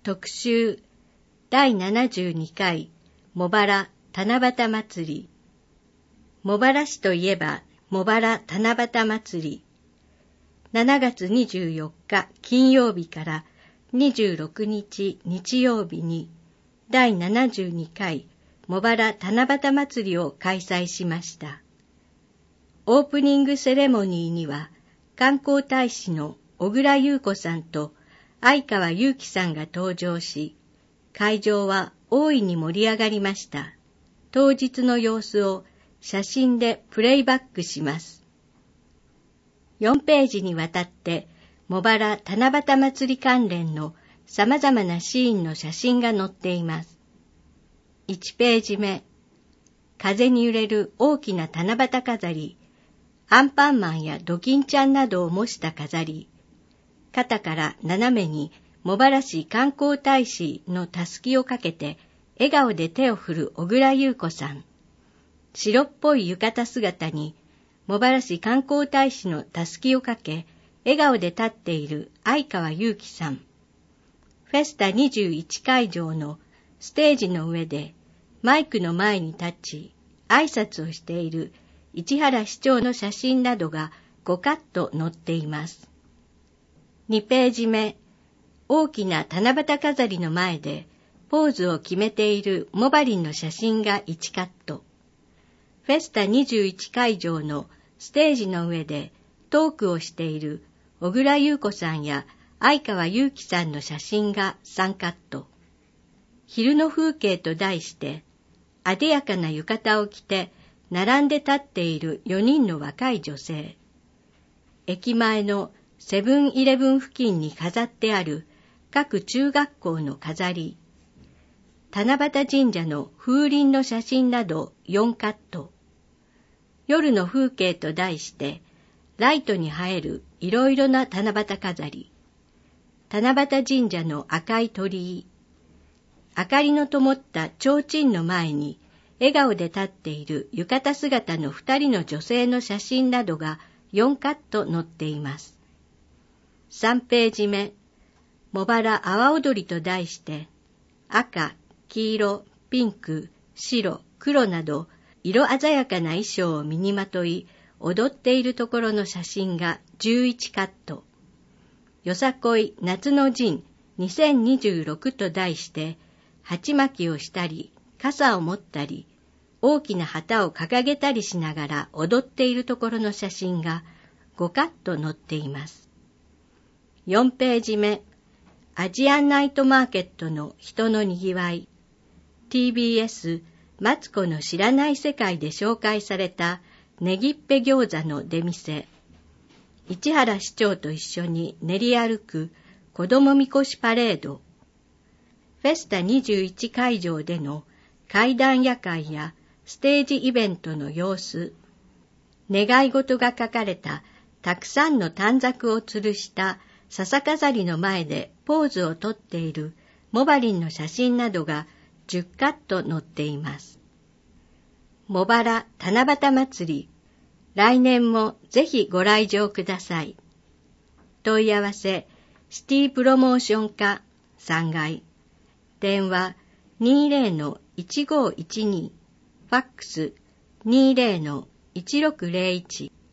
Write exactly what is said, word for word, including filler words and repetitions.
特集だいななじゅうにかい茂原七夕まつり。茂原市といえば茂原七夕まつり。しちがつにじゅうよっか金曜日からにじゅうろくにち日曜日にだいななじゅうにかい茂原七夕まつりを開催しました。オープニングセレモニーには観光大使の小倉優子さんと相川祐樹さんが登場し、会場は大いに盛り上がりました。当日の様子を写真でプレイバックします。よんページにわたって茂原七夕まつり関連の様々なシーンの写真が載っています。いちページ目、風に揺れる大きな七夕飾り、アンパンマンやドキンちゃんなどを模した飾り、肩から斜めに茂原市観光大使のたすきをかけて笑顔で手を振る小倉優子さん、白っぽい浴衣姿に茂原市観光大使のたすきをかけ笑顔で立っている相川祐樹さん、フェスタにじゅういち会場のステージの上でマイクの前に立ち挨拶をしている市原市長の写真などがごカット載っています。にページ目、大きな七夕飾りの前でポーズを決めているモバリンの写真がいちカット。フェスタにじゅういち会場のステージの上でトークをしている小倉優子さんや相川祐樹さんの写真がさんカット。昼の風景と題してあでやかな浴衣を着て並んで立っているよにんの若い女性。駅前のセブンイレブン付近に飾ってある各中学校の飾り。七夕神社の風鈴の写真などよんカット。夜の風景と題してライトに映えるいろいろな七夕飾り。七夕神社の赤い鳥居。明かりの灯った提灯の前に笑顔で立っている浴衣姿の二人の女性の写真などがよんカット載っています。さんページ目、茂原阿波踊りと題して赤、黄色、ピンク、白、黒など色鮮やかな衣装を身にまとい踊っているところの写真がじゅういちカット。よさこい夏の陣にせんにじゅうろくと題して鉢巻きをしたり傘を持ったり大きな旗を掲げたりしながら踊っているところの写真がごカット載っています。よんページ目、アジアンナイトマーケットの人のにぎわい。ティービーエス マツコの知らない世界で紹介されたねぎっぺ餃子の出店。市原市長と一緒に練り歩く子どもみこしパレード。フェスタにじゅういち会場での怪談夜会やステージイベントの様子。願い事が書かれたたくさんの短冊を吊るした笹飾りの前でポーズをとっているモバリンの写真などがじゅっカット載っています。茂原七夕まつり、来年もぜひご来場ください。問い合わせ、シティプロモーション課さんがい、電話 にじゅうのいちごいちに、ファックス にじゅうのいちろくゼロいち。